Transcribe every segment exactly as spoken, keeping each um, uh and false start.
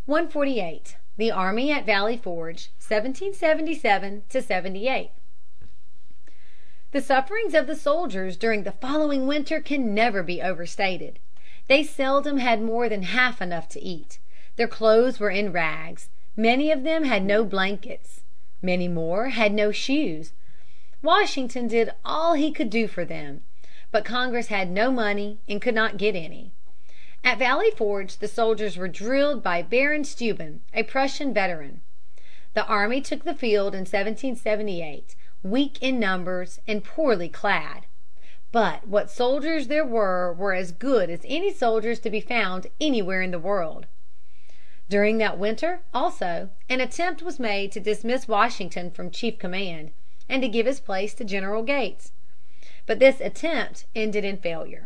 one forty-eight. The Army at Valley Forge, seventeen seventy-seven to seventy-eight. The sufferings of the soldiers during the following winter can never be overstated. They seldom had more than half enough to eat. Their clothes were in rags. Many of them had no blankets. Many more had no shoes. Washington did all he could do for them. But Congress had no money and could not get any. At Valley Forge the soldiers were drilled by Baron Steuben, a Prussian veteran. The army took the field in seventeen seventy-eight, weak in numbers and poorly clad. But what soldiers there were were as good as any soldiers to be found anywhere in the world. During that winter, also, an attempt was made to dismiss Washington from chief command, and to give his place to General Gates. But this attempt ended in failure.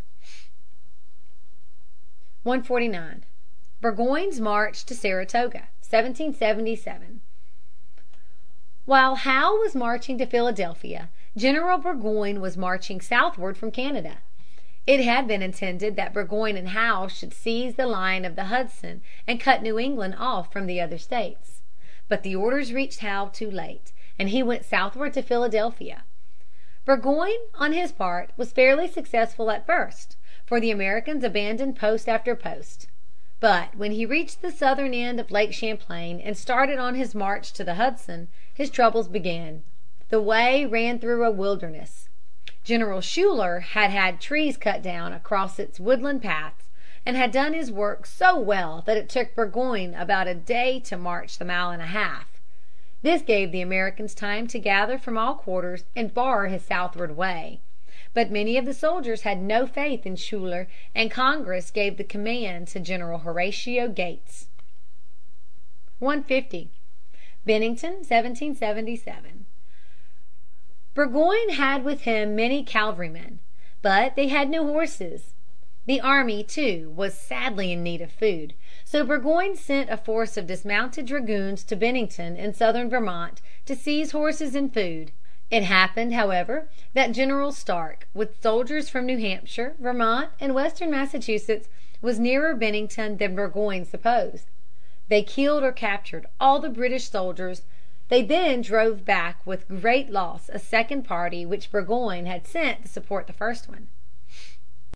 one forty-nine. Burgoyne's March to Saratoga, seventeen seventy-seven. While Howe was marching to Philadelphia, General Burgoyne was marching southward from Canada. It had been intended that Burgoyne and Howe should seize the line of the Hudson and cut New England off from the other states. But the orders reached Howe too late, and he went southward to Philadelphia. Burgoyne, on his part, was fairly successful at first, for the Americans abandoned post after post. But when he reached the southern end of Lake Champlain and started on his march to the Hudson, his troubles began. The way ran through a wilderness. General Schuyler had had trees cut down across its woodland paths, and had done his work so well that it took Burgoyne about a day to march the mile and a half. This gave the Americans time to gather from all quarters and bar his southward way. But many of the soldiers had no faith in Schuyler, and Congress gave the command to General Horatio Gates. one fifty. Bennington, seventeen seventy-seven. Burgoyne had with him many cavalrymen, but they had no horses. The army, too, was sadly in need of food. So Burgoyne sent a force of dismounted dragoons to Bennington in southern Vermont to seize horses and food. It happened, however, that General Stark, with soldiers from New Hampshire, Vermont, and western Massachusetts, was nearer Bennington than Burgoyne supposed. They killed or captured all the British soldiers. They then drove back with great loss a second party which Burgoyne had sent to support the first one.